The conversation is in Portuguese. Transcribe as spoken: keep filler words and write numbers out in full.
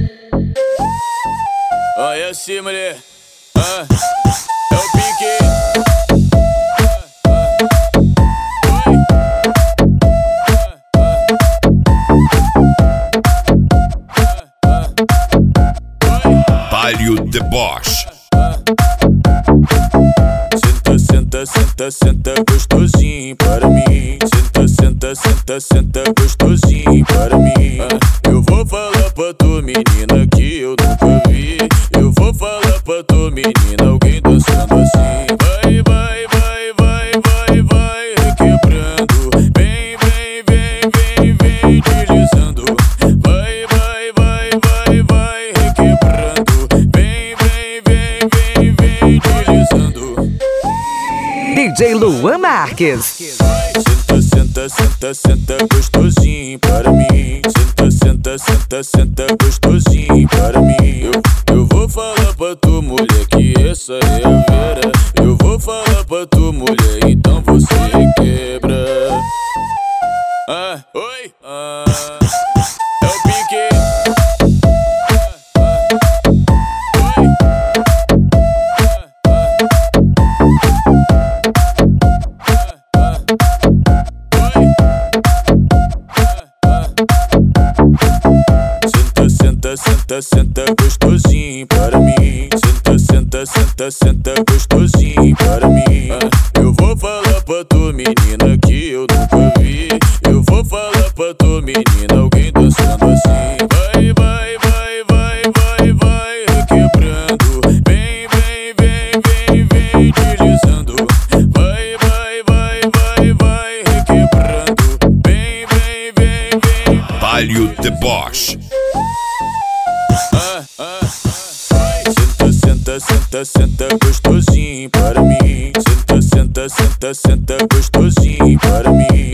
Olha assim, mulher. Ah, é o pique. Baile Deboche. Senta, senta, senta, senta gostosinho para mim. Senta, senta, senta, senta gostosinho para mim. Ah, eu vou falar pra tu, menina, que eu nunca vi. Eu vou falar pra tu, menina, alguém dançando assim. Vai, vai, vai, vai, vai, vai, requebrando. Vem, vem, vem, vem, vem, deslizando. Vai, vai, vai, vai, vai, requebrando. Vem, vem, vem, vem, vem, deslizando. D J Luan Marques. Senta, senta, senta, senta gostosinho para mim. Senta, senta, senta, senta gostosinho para mim. Eu, eu vou falar pra tu, mulher, que essa é a vera. Eu vou falar pra tu, mulher, então você quebra. Ah, oi, ah, é o pique. Senta, senta, senta gostosinho para mim. Senta, senta, senta, senta gostosinho para mim. Ah, eu vou falar pra tu, menina, que eu nunca vi. Eu vou falar pra tu, menina, alguém dançando assim. Vai, vai, vai, vai, vai, vai, requebrando. Vem, vem, vem, vem, vem, deslizando. Vai, vai, vai, vai, vai, requebrando. Vem, vem, vem, vem. Baile Deboche. Ah, ah, senta, senta, senta, senta gostosinho para mim. Senta, senta, senta, senta gostosinho para mim.